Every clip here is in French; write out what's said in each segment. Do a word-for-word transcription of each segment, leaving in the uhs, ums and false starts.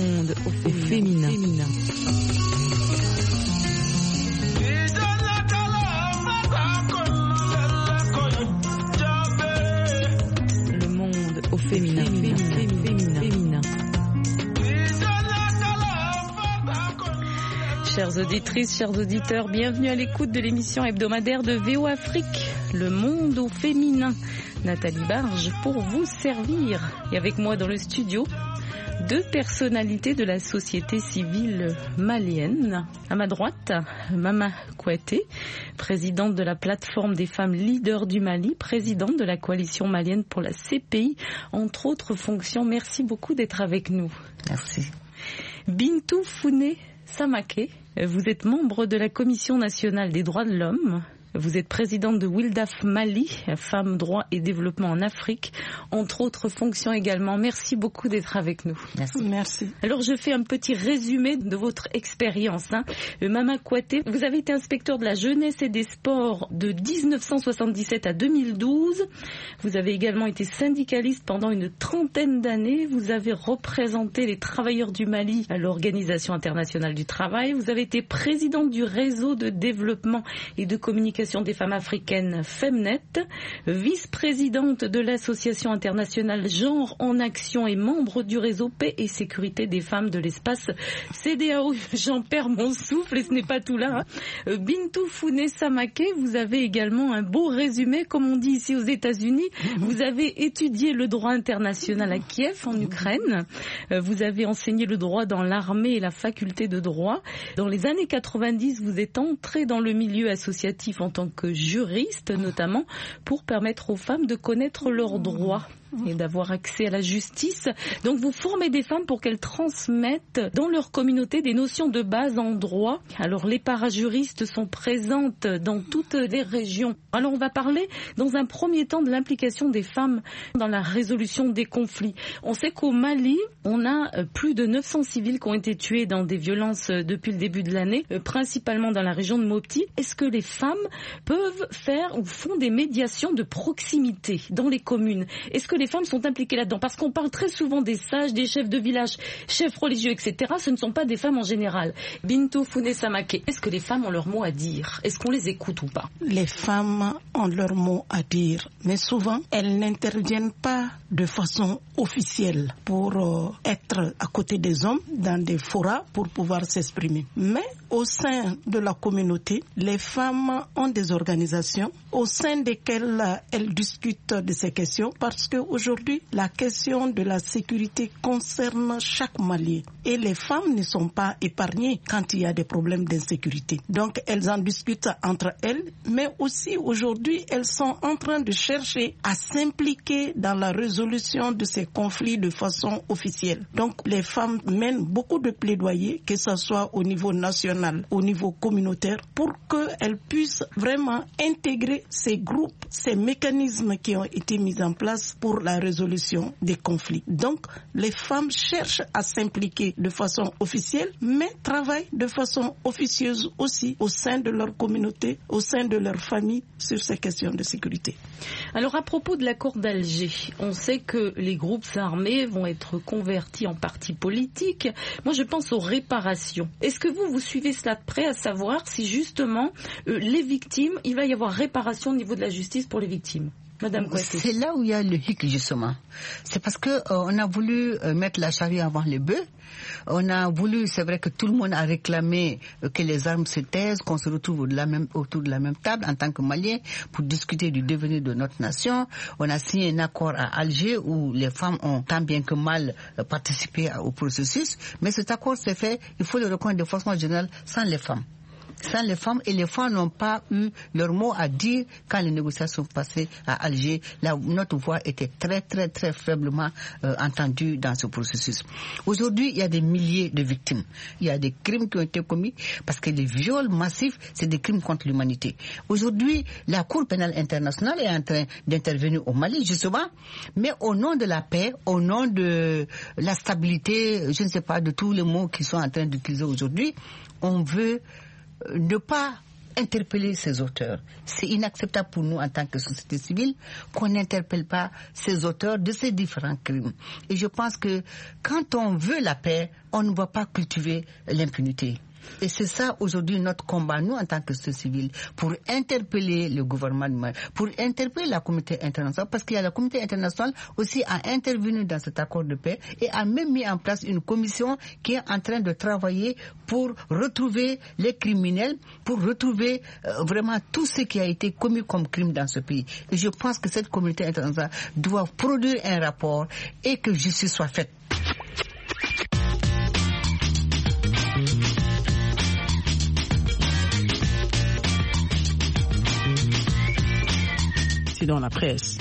monde au féminin. féminin. Le monde au féminin. féminin. féminin. féminin. Chères auditrices, chers auditeurs, bienvenue à l'écoute de l'émission hebdomadaire de V O Afrique, Le monde au féminin. Nathalie Barge pour vous servir. Et avec moi dans le studio, deux personnalités de la société civile malienne. À ma droite, Mama Kouyaté, présidente de la plateforme des femmes leaders du Mali, présidente de la coalition malienne pour la C P I, entre autres fonctions. Merci beaucoup d'être avec nous. Merci. Bintou Founé Samaké, vous êtes membre de la Commission nationale des droits de l'homme. Vous êtes présidente de Wildaf Mali, Femmes, Droits et Développement en Afrique, entre autres fonctions également. Merci beaucoup d'être avec nous. Merci. Merci. Alors je fais un petit résumé de votre expérience. Hein. Mama Kouyaté, vous avez été inspecteur de la jeunesse et des sports de dix-neuf cent soixante-dix-sept à deux mille douze. Vous avez également été syndicaliste pendant une trentaine d'années. Vous avez représenté les travailleurs du Mali à l'Organisation internationale du travail. Vous avez été présidente du réseau de développement et de communication des femmes africaines Femnet, vice-présidente de l'association internationale Genre en Action et membre du réseau Paix et Sécurité des femmes de l'espace C D A O. J'en perds mon souffle et ce n'est pas tout là. Hein. Bintou Founé Samaké, vous avez également un beau résumé, comme on dit ici aux États-Unis. Vous avez étudié le droit international à Kiev, en Ukraine. Vous avez enseigné le droit dans l'armée et la faculté de droit. Dans les années quatre-vingt-dix, vous êtes entré dans le milieu associatif en tant que juriste, notamment pour permettre aux femmes de connaître leurs droits et d'avoir accès à la justice. Donc vous formez des femmes pour qu'elles transmettent dans leur communauté des notions de base en droit. Alors les parajuristes sont présentes dans toutes les régions. Alors on va parler dans un premier temps de l'implication des femmes dans la résolution des conflits. On sait qu'au Mali, on a plus de neuf cents civils qui ont été tués dans des violences depuis le début de l'année, principalement dans la région de Mopti. Est-ce que les femmes peuvent faire ou font des médiations de proximité dans les communes? Est-ce que les femmes sont impliquées là-dedans? Parce qu'on parle très souvent des sages, des chefs de village, chefs religieux, et cetera. Ce ne sont pas des femmes en général. Bintou Founé Samaké, est-ce que les femmes ont leur mot à dire? Est-ce qu'on les écoute ou pas? Les femmes ont leur mot à dire, mais souvent, elles n'interviennent pas de façon officielle pour euh, être à côté des hommes dans des forats pour pouvoir s'exprimer. Mais au sein de la communauté, les femmes ont des organisations au sein desquelles elles discutent de ces questions parce qu'aujourd'hui, la question de la sécurité concerne chaque Malien et les femmes ne sont pas épargnées quand il y a des problèmes d'insécurité. Donc, elles en discutent entre elles, mais aussi aujourd'hui, elles sont en train de chercher à s'impliquer dans la résolution de ces conflits de façon officielle. Donc, les femmes mènent beaucoup de plaidoyers, que ce soit au niveau national, au niveau communautaire, pour qu'elles puissent vraiment intégrer ces groupes, ces mécanismes qui ont été mis en place pour la résolution des conflits. Donc, les femmes cherchent à s'impliquer de façon officielle, mais travaillent de façon officieuse aussi au sein de leur communauté, au sein de leur famille, sur ces questions de sécurité. Alors, à propos de l'accord d'Alger, on sait que les groupes armés vont être convertis en partis politiques. Moi, je pense aux réparations. Est-ce que vous, vous suivez cela de près, à savoir si justement euh, les victimes, il va y avoir réparation au niveau de la justice pour les victimes? Madame Kouyaté. C'est là où il y a le hic, justement. C'est parce que euh, on a voulu euh, mettre la charrue avant les bœufs. On a voulu, c'est vrai que tout le monde a réclamé euh, que les armes se taisent, qu'on se retrouve de la même, autour de la même table en tant que Maliens pour discuter du devenir de notre nation. On a signé un accord à Alger où les femmes ont tant bien que mal euh, participé au processus. Mais cet accord s'est fait, il faut le reconnaître de façon générale, sans les femmes. Sans les femmes, et les femmes n'ont pas eu leur mot à dire quand les négociations passaient à Alger. Là, notre voix était très, très, très faiblement euh, entendue dans ce processus. Aujourd'hui, il y a des milliers de victimes. Il y a des crimes qui ont été commis parce que les viols massifs, c'est des crimes contre l'humanité. Aujourd'hui, la Cour pénale internationale est en train d'intervenir au Mali, justement, mais au nom de la paix, au nom de la stabilité, je ne sais pas, de tous les mots qu'ils sont en train d'utiliser aujourd'hui, on veut ne pas interpeller ces auteurs. C'est inacceptable pour nous en tant que société civile qu'on n'interpelle pas ces auteurs de ces différents crimes. Et je pense que quand on veut la paix, on ne doit pas cultiver l'impunité. Et c'est ça aujourd'hui notre combat, nous en tant que société civile, pour interpeller le gouvernement du Mali, pour interpeller la communauté internationale, parce qu'il y a la communauté internationale aussi a intervenu dans cet accord de paix et a même mis en place une commission qui est en train de travailler pour retrouver les criminels, pour retrouver euh, vraiment tout ce qui a été commis comme crime dans ce pays. Et je pense que cette communauté internationale doit produire un rapport et que justice soit faite. Dans la presse.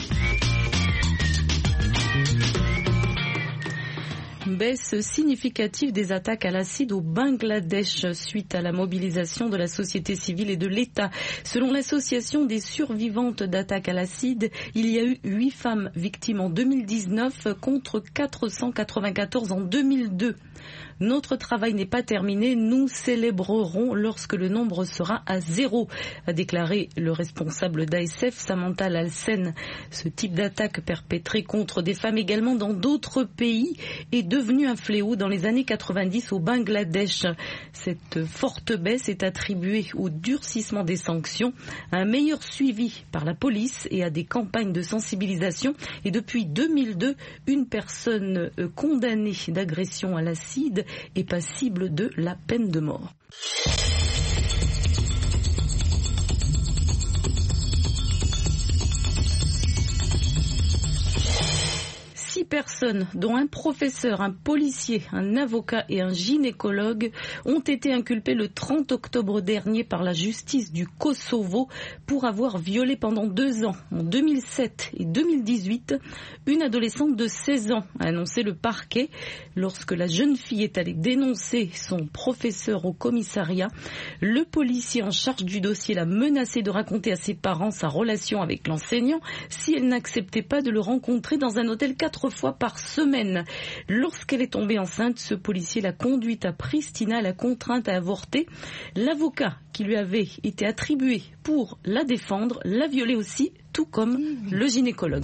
Baisse significative des attaques à l'acide au Bangladesh suite à la mobilisation de la société civile et de l'État. Selon l'association des survivantes d'attaques à l'acide, il y a eu huit femmes victimes en deux mille dix-neuf contre quatre cent quatre-vingt-quatorze en deux mille deux. Notre travail n'est pas terminé, nous célébrerons lorsque le nombre sera à zéro, a déclaré le responsable d'A S F, Samantha Lalsen. Ce type d'attaque perpétrée contre des femmes également dans d'autres pays est devenu un fléau dans les années quatre-vingt-dix au Bangladesh. Cette forte baisse est attribuée au durcissement des sanctions, à un meilleur suivi par la police et à des campagnes de sensibilisation. Et depuis deux mille deux, une personne condamnée d'agression à l'acide est passible de la peine de mort. Six personnes, dont un professeur, un policier, un avocat et un gynécologue, ont été inculpées le trente octobre dernier par la justice du Kosovo pour avoir violé pendant deux ans, en deux mille sept et deux mille dix-huit, une adolescente de seize ans, a annoncé le parquet. Lorsque la jeune fille est allée dénoncer son professeur au commissariat, le policier en charge du dossier l'a menacé de raconter à ses parents sa relation avec l'enseignant si elle n'acceptait pas de le rencontrer dans un hôtel quatre fois par semaine. Lorsqu'elle est tombée enceinte, ce policier l'a conduite à Pristina, la contrainte à avorter. L'avocat qui lui avait été attribué pour la défendre l'a violée aussi, tout comme le gynécologue.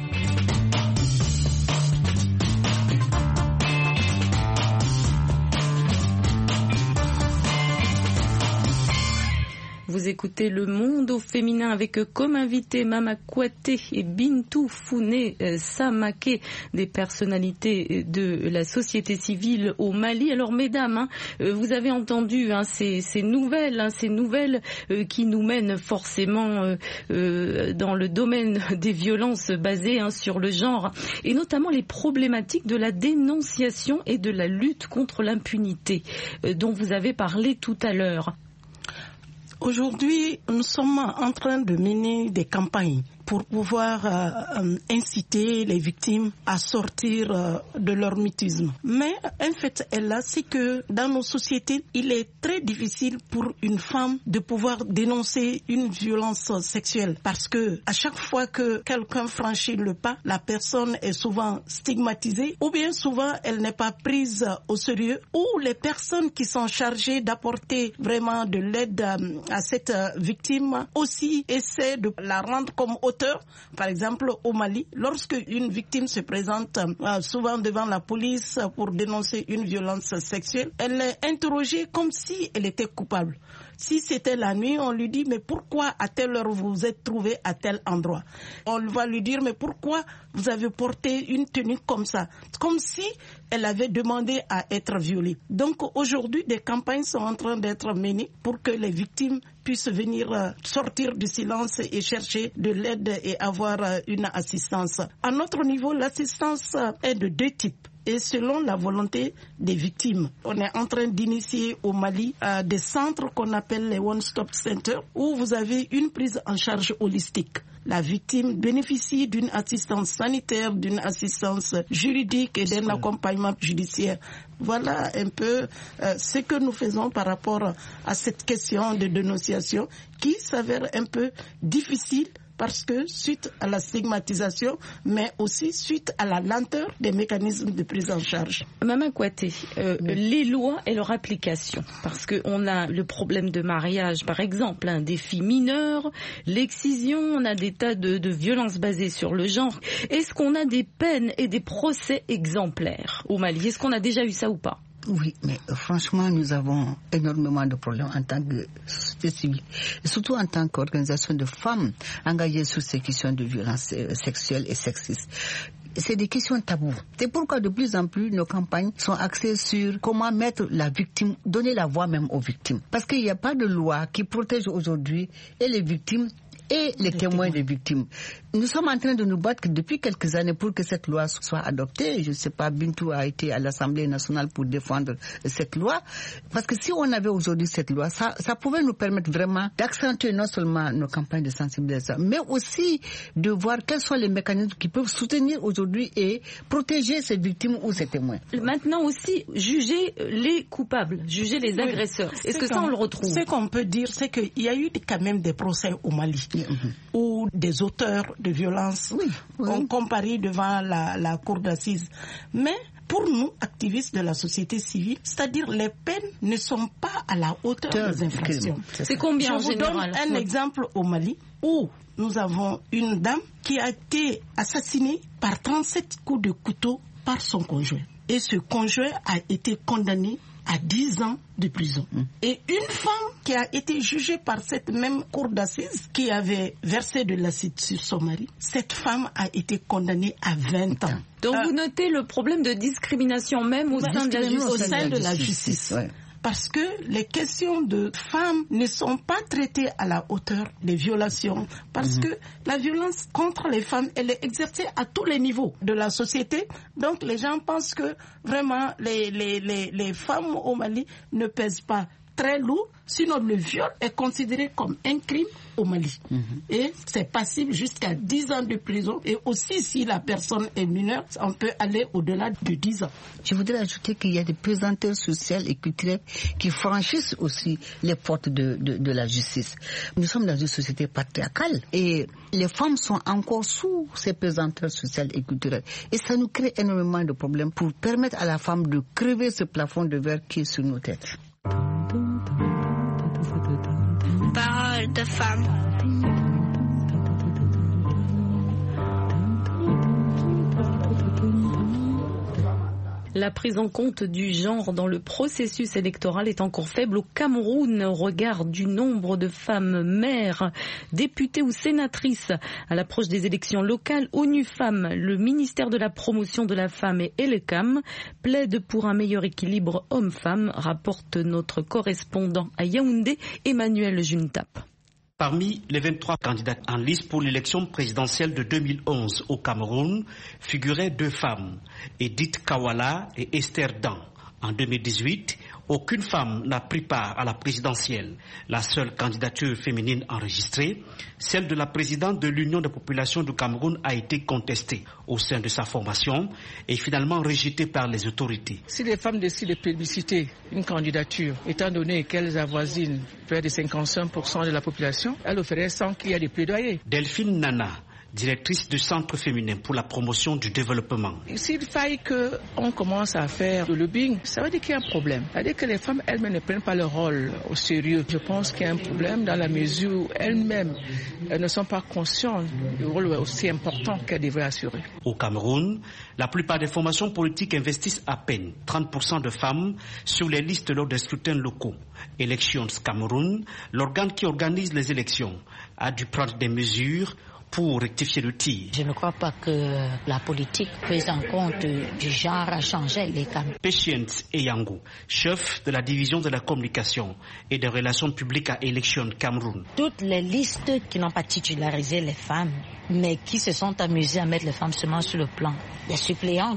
Vous écoutez Le Monde au féminin avec comme invité Mama Kouaté et Bintou Founé Samake, des personnalités de la société civile au Mali. Alors mesdames, hein, vous avez entendu hein, ces, ces nouvelles, hein, ces nouvelles euh, qui nous mènent forcément euh, euh, dans le domaine des violences basées hein, sur le genre, et notamment les problématiques de la dénonciation et de la lutte contre l'impunité euh, dont vous avez parlé tout à l'heure. Aujourd'hui, nous sommes en train de mener des campagnes pour pouvoir euh, inciter les victimes à sortir euh, de leur mutisme. Mais un fait est là, c'est que dans nos sociétés, il est très difficile pour une femme de pouvoir dénoncer une violence sexuelle, parce que à chaque fois que quelqu'un franchit le pas, la personne est souvent stigmatisée, ou bien souvent elle n'est pas prise au sérieux, ou les personnes qui sont chargées d'apporter vraiment de l'aide à cette victime aussi essaient de la rendre comme auteur. Par exemple, au Mali, lorsque une victime se présente euh, souvent devant la police pour dénoncer une violence sexuelle, elle est interrogée comme si elle était coupable. Si c'était la nuit, on lui dit « mais pourquoi à telle heure vous vous êtes trouvé à tel endroit ?» On va lui dire « mais pourquoi vous avez porté une tenue comme ça ?» Comme si elle avait demandé à être violée. Donc aujourd'hui, des campagnes sont en train d'être menées pour que les victimes puissent venir euh, sortir du silence et chercher de l'aide et avoir euh, une assistance. À notre niveau, l'assistance euh, est de deux types. Et selon la volonté des victimes. On est en train d'initier au Mali euh, des centres qu'on appelle les One-Stop Centers, où vous avez une prise en charge holistique. La victime bénéficie d'une assistance sanitaire, d'une assistance juridique et d'un accompagnement judiciaire. Voilà un peu euh, ce que nous faisons par rapport à cette question de dénonciation qui s'avère un peu difficile parce que suite à la stigmatisation, mais aussi suite à la lenteur des mécanismes de prise en charge. Maman Kouaté, euh, oui. les lois et leur application, parce qu'on a le problème de mariage, par exemple, hein, des filles mineures, l'excision, on a des tas de, de violences basées sur le genre. Est-ce qu'on a des peines et des procès exemplaires au Mali? Est-ce qu'on a déjà eu ça ou pas? Oui, mais euh, franchement, nous avons énormément de problèmes en tant que société civile, et surtout en tant qu'organisation de femmes engagées sur ces questions de violence euh, sexuelle et sexiste. C'est des questions taboues. C'est pourquoi de plus en plus nos campagnes sont axées sur comment mettre la victime, donner la voix même aux victimes. Parce qu'il n'y a pas de loi qui protège aujourd'hui et les victimes et les témoins des victimes. Nous sommes en train de nous battre depuis quelques années pour que cette loi soit adoptée. Je ne sais pas, Bintou a été à l'Assemblée nationale pour défendre cette loi. Parce que si on avait aujourd'hui cette loi, ça, ça pouvait nous permettre vraiment d'accentuer non seulement nos campagnes de sensibilisation, mais aussi de voir quels sont les mécanismes qui peuvent soutenir aujourd'hui et protéger ces victimes ou ces témoins. Maintenant aussi, juger les coupables, juger les oui. agresseurs. Est-ce que ça, on le retrouve? Ce qu'on peut dire, c'est qu'il y a eu quand même des procès au Mali. Mmh. Où des auteurs de violences oui, oui. ont comparé devant la, la cour d'assises. Mais pour nous, activistes de la société civile, c'est-à-dire les peines ne sont pas à la hauteurTeur, des infractions. C'est, c'est combien en général? Je vous donne un exemple au Mali où nous avons une dame qui a été assassinée par trente-sept coups de couteau par son conjoint. Et ce conjoint a été condamné à dix ans de prison. Mmh. Et une femme qui a été jugée par cette même cour d'assises, qui avait versé de l'acide sur son mari, cette femme a été condamnée à vingt ans. Donc euh, vous notez le problème de discrimination même au sein de la justice. Au sein de la justice. Ouais. Parce que les questions de femmes ne sont pas traitées à la hauteur des violations. Parce mmh. que la violence contre les femmes, elle est exercée à tous les niveaux de la société. Donc les gens pensent que vraiment les, les, les, les femmes au Mali ne pèsent pas très lourd, sinon le viol est considéré comme un crime au Mali. Mmh. Et c'est passible jusqu'à dix ans de prison. Et aussi, si la personne est mineure, on peut aller au-delà de dix ans. Je voudrais ajouter qu'il y a des pesanteurs sociales et culturelles qui franchissent aussi les portes de, de, de la justice. Nous sommes dans une société patriarcale et les femmes sont encore sous ces pesanteurs sociales et culturelles. Et ça nous crée énormément de problèmes pour permettre à la femme de crever ce plafond de verre qui est sur nos têtes. Parole de femme. La prise en compte du genre dans le processus électoral est encore faible au Cameroun au regard du nombre de femmes maires, députées ou sénatrices à l'approche des élections locales. ONU Femmes, le ministère de la promotion de la femme et ELECAM plaide pour un meilleur équilibre homme-femme, rapporte notre correspondant à Yaoundé, Emmanuel Juntap. Parmi les vingt-trois candidats en lice pour l'élection présidentielle de deux mille onze au Cameroun figuraient deux femmes, Edith Kawala et Esther Dan. En deux mille dix-huit, aucune femme n'a pris part à la présidentielle. La seule candidature féminine enregistrée, celle de la présidente de l'Union des populations du Cameroun, a été contestée au sein de sa formation et finalement rejetée par les autorités. Si les femmes décident de plébisciter une candidature, étant donné qu'elles avoisinent près de cinquante-cinq pour cent de la population, elles le feraient sans qu'il y ait de plaidoyer. Delphine Nana, directrice du Centre féminin pour la promotion du développement. S'il faille qu'on commence à faire le lobbying, ça veut dire qu'il y a un problème. Ça veut dire que les femmes elles-mêmes ne prennent pas leur rôle au sérieux. Je pense qu'il y a un problème dans la mesure où elles-mêmes elles ne sont pas conscientes du rôle aussi important qu'elles devraient assurer. Au Cameroun, la plupart des formations politiques investissent à peine trente pour cent de femmes sur les listes lors des scrutins locaux. Elections Cameroun, l'organe qui organise les élections, a dû prendre des mesures pour rectifier le tir. Je ne crois pas que la politique prise en compte du genre a changé les Camerounais. Patience Eyango, chef de la division de la communication et des relations publiques à Élections Cameroun. Toutes les listes qui n'ont pas titularisé les femmes, mais qui se sont amusées à mettre les femmes seulement sur le plan des suppléantes,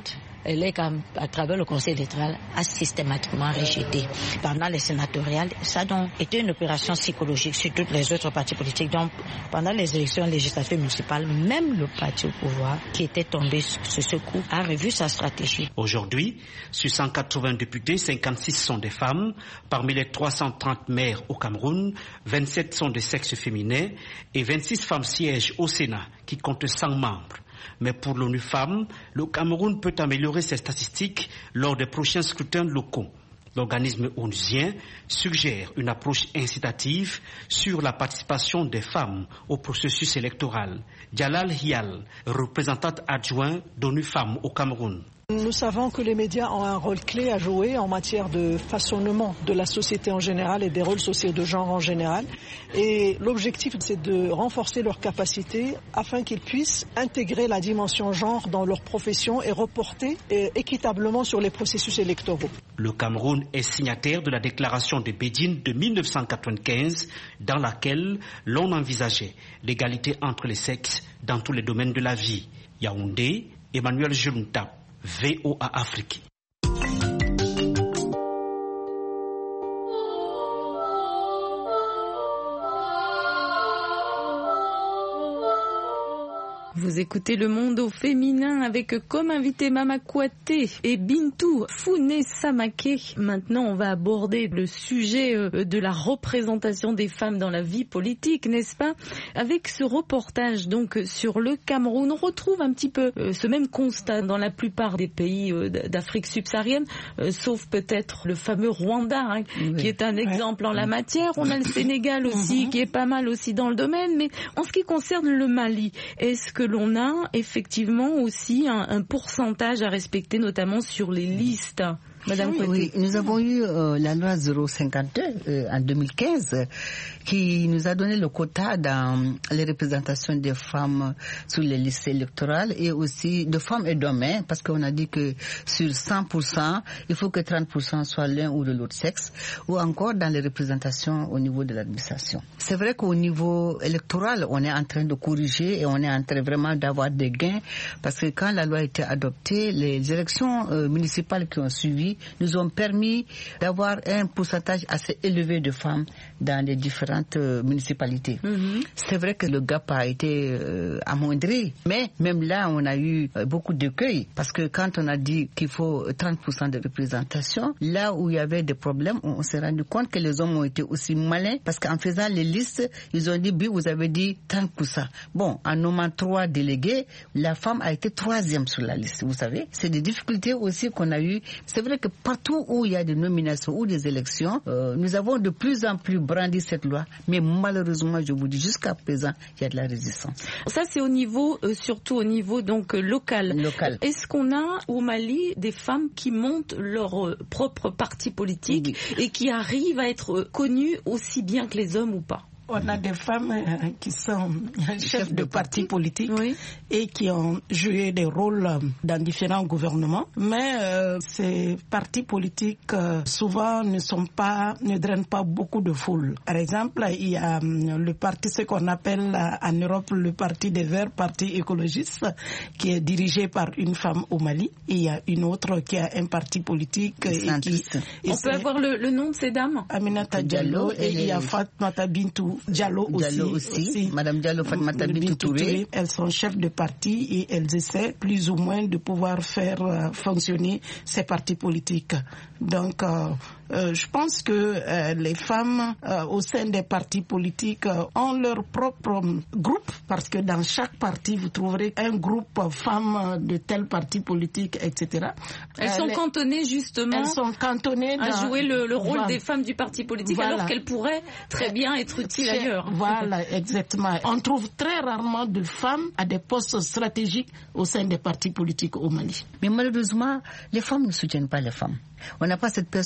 l'E C A, à travers le Conseil électoral, a systématiquement rejeté. Pendant les sénatoriales, ça a donc été une opération psychologique sur toutes les autres partis politiques. Donc, pendant les élections législatives municipales, même le parti au pouvoir, qui était tombé sur ce coup, a revu sa stratégie. Aujourd'hui, sur cent quatre-vingts députés, cinquante-six sont des femmes. Parmi les trois cent trente maires au Cameroun, vingt-sept sont de sexe féminin et vingt-six femmes siègent au Sénat, qui compte cent membres. Mais pour l'ONU Femmes, le Cameroun peut améliorer ses statistiques lors des prochains scrutins locaux. L'organisme onusien suggère une approche incitative sur la participation des femmes au processus électoral. Djalal Hial, représentante adjoint d'ONU Femmes au Cameroun. Nous savons que les médias ont un rôle clé à jouer en matière de façonnement de la société en général et des rôles sociaux de genre en général. Et l'objectif, c'est de renforcer leurs capacités afin qu'ils puissent intégrer la dimension genre dans leur profession et reporter équitablement sur les processus électoraux. Le Cameroun est signataire de la déclaration de Bédine de mille neuf cent quatre-vingt-quinze dans laquelle l'on envisageait l'égalité entre les sexes dans tous les domaines de la vie. Yaoundé, Emmanuel Jelunta, V O A Afrique. Vous écoutez Le Monde au féminin avec comme invité Mama Kouaté et Bintou Founé Samaké. Maintenant, on va aborder le sujet de la représentation des femmes dans la vie politique, n'est-ce pas? Avec ce reportage donc sur le Cameroun, on retrouve un petit peu ce même constat dans la plupart des pays d'Afrique subsaharienne, sauf peut-être le fameux Rwanda, hein, oui. qui est un exemple en la matière. On a le Sénégal aussi, qui est pas mal aussi dans le domaine. Mais en ce qui concerne le Mali, est-ce que l'on a effectivement aussi un, un pourcentage à respecter, notamment sur les listes? Madame oui, oui, nous avons eu euh, la loi zéro cinquante-deux euh, en deux mille quinze qui nous a donné le quota dans les représentations des femmes sur les listes électorales et aussi de femmes et d'hommes, hein, parce qu'on a dit que sur cent pour cent, il faut que trente pour cent soient l'un ou de l'autre sexe, ou encore dans les représentations au niveau de l'administration. C'est vrai qu'au niveau électoral, on est en train de corriger et on est en train vraiment d'avoir des gains, parce que quand la loi a été adoptée, les élections euh, municipales qui ont suivi nous ont permis d'avoir un pourcentage assez élevé de femmes dans les différentes euh, municipalités. Mm-hmm. C'est vrai que le gap a été euh, amoindri, mais même là, on a eu euh, beaucoup d'accueil, parce que quand on a dit qu'il faut trente pour cent de représentation, là où il y avait des problèmes, on, on s'est rendu compte que les hommes ont été aussi malins, parce qu'en faisant les listes, ils ont dit, oui, vous avez dit trente pour cent. Bon, en nommant trois délégués, la femme a été troisième sur la liste, vous savez. C'est des difficultés aussi qu'on a eues. C'est vrai que partout où il y a des nominations ou des élections, euh, nous avons de plus en plus brandi cette loi, mais malheureusement, je vous dis, jusqu'à présent, il y a de la résistance. Ça, c'est au niveau, euh, surtout au niveau donc euh, local. Local. Est-ce qu'on a au Mali des femmes qui montent leur euh, propre parti politique oui. et qui arrivent à être euh, connues aussi bien que les hommes ou pas? On a des femmes euh, qui sont chefs Chef de partis politiques oui. et qui ont joué des rôles euh, dans différents gouvernements. Mais euh, ces partis politiques euh, souvent ne sont pas, ne drainent pas beaucoup de foule. Par exemple, il y a euh, le parti, ce qu'on appelle euh, en Europe le parti des Verts, parti écologiste, qui est dirigé par une femme au Mali. Et il y a une autre qui a un parti politique. Et qui, et On peut avoir le, le nom de ces dames? Aminata Diallo, Diallo et, et il y a Fatmata Bintou Diallo aussi, Diallo aussi, aussi. Madame Diallo, Fatmata Bintou Touré. Elles sont chefs de parti et elles essaient plus ou moins de pouvoir faire euh, fonctionner ces partis politiques. Donc, euh, euh, je pense que euh, les femmes euh, au sein des partis politiques euh, ont leur propre groupe, parce que dans chaque parti, vous trouverez un groupe femmes de tel parti politique, et cetera. Elles euh, sont les... cantonnées justement elles sont cantonnées à dans... jouer le, le rôle voilà. des femmes du parti politique, voilà. alors qu'elles pourraient très bien être utiles C'est... ailleurs. Voilà, exactement. On trouve très rarement de femmes à des postes stratégiques au sein des partis politiques au Mali. Mais malheureusement, les femmes ne soutiennent pas les femmes. On n'a pas cette perception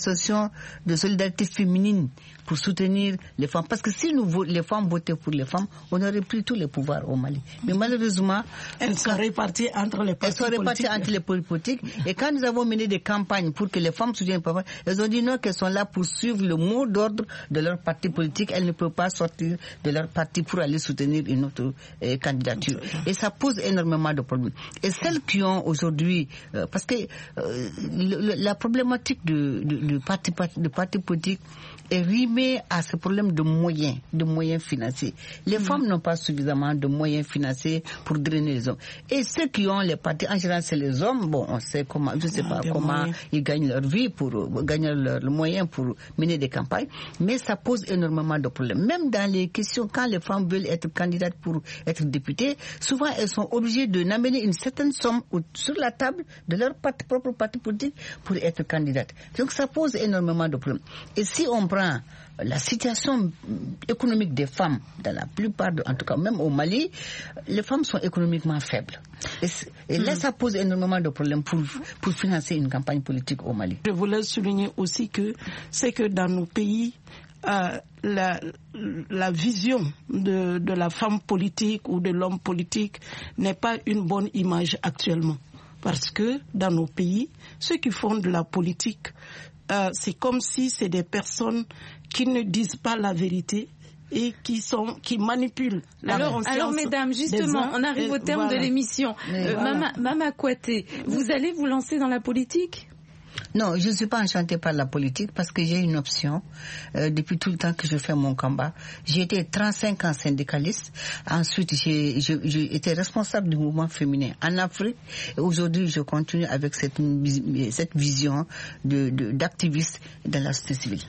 mouvement de solidarité féminine pour soutenir les femmes. Parce que si nous, les femmes votaient pour les femmes, on aurait pris tous les pouvoirs au Mali. Mais malheureusement, elles sont réparties entre les partis elles sont réparties entre les politiques. Et quand nous avons mené des campagnes pour que les femmes soutiennent les femmes, elles ont dit non, qu'elles sont là pour suivre le mot d'ordre de leur parti politique. Elles ne peuvent pas sortir de leur parti pour aller soutenir une autre euh, candidature. Et ça pose énormément de problèmes. Et celles qui ont aujourd'hui, euh, parce que euh, le, la problématique du de, de parti, de parti politique est rimée à ce problème de moyens, de moyens financiers. Les mmh. femmes n'ont pas suffisamment de moyens financiers pour drainer les hommes. Et ceux qui ont les partis, en général, c'est les hommes. Bon, on sait comment, je ne sais pas comment moyens. Ils gagnent leur vie pour euh, gagner leurs moyens pour mener des campagnes. Mais ça pose énormément de problèmes. Même dans les questions, quand les femmes veulent être candidates pour être députées, souvent elles sont obligées de n'amener une certaine somme sur la table de leur parti, propre parti politique pour être candidates. Donc ça pose énormément de problèmes. Et si on prend la situation économique des femmes, dans la plupart, de, en tout cas même au Mali, les femmes sont économiquement faibles. Et, et là, mmh. ça pose énormément de problèmes pour, pour financer une campagne politique au Mali. Je voulais souligner aussi que c'est que dans nos pays, euh, la, la vision de, de la femme politique ou de l'homme politique n'est pas une bonne image actuellement. Parce que dans nos pays, ceux qui font de la politique, Euh, c'est comme si c'est des personnes qui ne disent pas la vérité et qui sont qui manipulent. Alors, alors mesdames, justement, on arrive au terme voilà. de l'émission. Euh, voilà. Mama, Mama Kouaté, vous allez vous lancer dans la politique ? Non, je ne suis pas enchantée par la politique parce que j'ai une option. Euh, depuis tout le temps que je fais mon combat, j'ai été trente-cinq ans syndicaliste. Ensuite, j'ai, j'ai, j'ai été responsable du mouvement féminin en Afrique. Et aujourd'hui, je continue avec cette, cette vision de, de, d'activiste dans la société civile.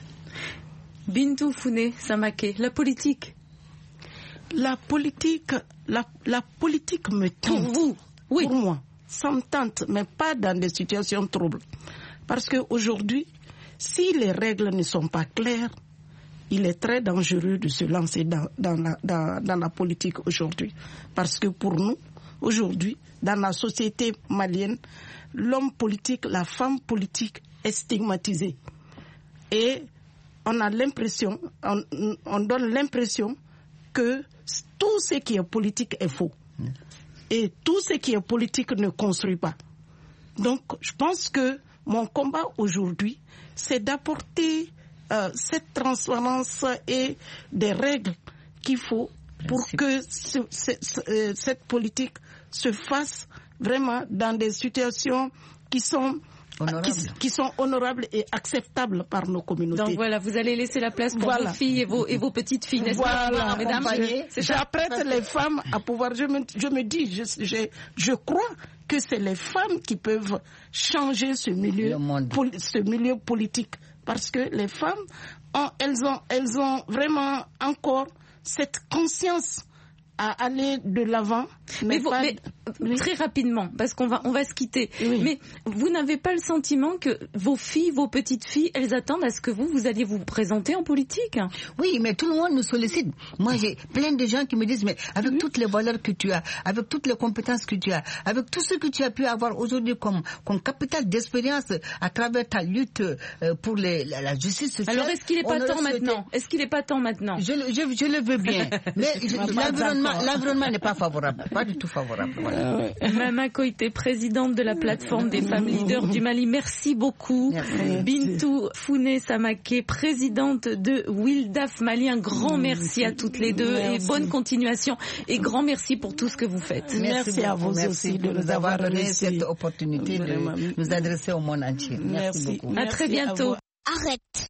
Bintou Founé Samaké, la politique. La politique, la, la politique me tente. Pour vous, oui. Pour moi, ça me tente, mais pas dans des situations troubles. Parce qu'aujourd'hui, si les règles ne sont pas claires, il est très dangereux de se lancer dans, dans, la, dans, dans la politique aujourd'hui. Parce que pour nous, aujourd'hui, dans la société malienne, l'homme politique, la femme politique est stigmatisée. Et on a l'impression, on, on donne l'impression que tout ce qui est politique est faux. Et tout ce qui est politique ne construit pas. Donc, je pense que mon combat aujourd'hui, c'est d'apporter euh, cette transparence et des règles qu'il faut pour que ce, ce, ce, cette politique se fasse vraiment dans des situations qui sont Qui, qui sont honorables et acceptables par nos communautés. Donc voilà, vous allez laisser la place pour voilà. vos filles et vos, et vos petites filles, n'est-ce voilà. pas, mesdames? Je, j'apprête les femmes à pouvoir, je me, je me dis, je, je, je crois que c'est les femmes qui peuvent changer ce milieu, poli, ce milieu politique. Parce que les femmes, ont, elles, ont, elles ont vraiment encore cette conscience à aller de l'avant. Mais, mais, vous, pas... mais oui. Très rapidement, parce qu'on va, on va se quitter. Oui. Mais vous n'avez pas le sentiment que vos filles, vos petites filles, elles attendent à ce que vous, vous alliez vous présenter en politique? Oui, mais tout le monde nous sollicite. Moi, j'ai plein de gens qui me disent, mais avec oui. toutes les valeurs que tu as, avec toutes les compétences que tu as, avec tout ce que tu as pu avoir aujourd'hui comme, comme capital d'expérience à travers ta lutte pour les, la, la justice sociale. Alors, est-ce qu'il n'est pas temps maintenant? Est-ce qu'il n'est pas temps maintenant? Je, je, je le veux bien. Mais je, l'environnement, l'environnement n'est pas favorable. Pas du tout favorable. Voilà. Mama Kouaté, présidente de la plateforme des femmes leaders du Mali, merci beaucoup. Merci. Bintou Founé Samaké, présidente de Wildaf Mali, un grand merci à toutes les deux merci. Et bonne continuation et grand merci pour tout ce que vous faites. Merci, merci à vous merci aussi de nous avoir donné cette opportunité de nous adresser au monde entier. Merci, merci beaucoup. À très bientôt. Arrête.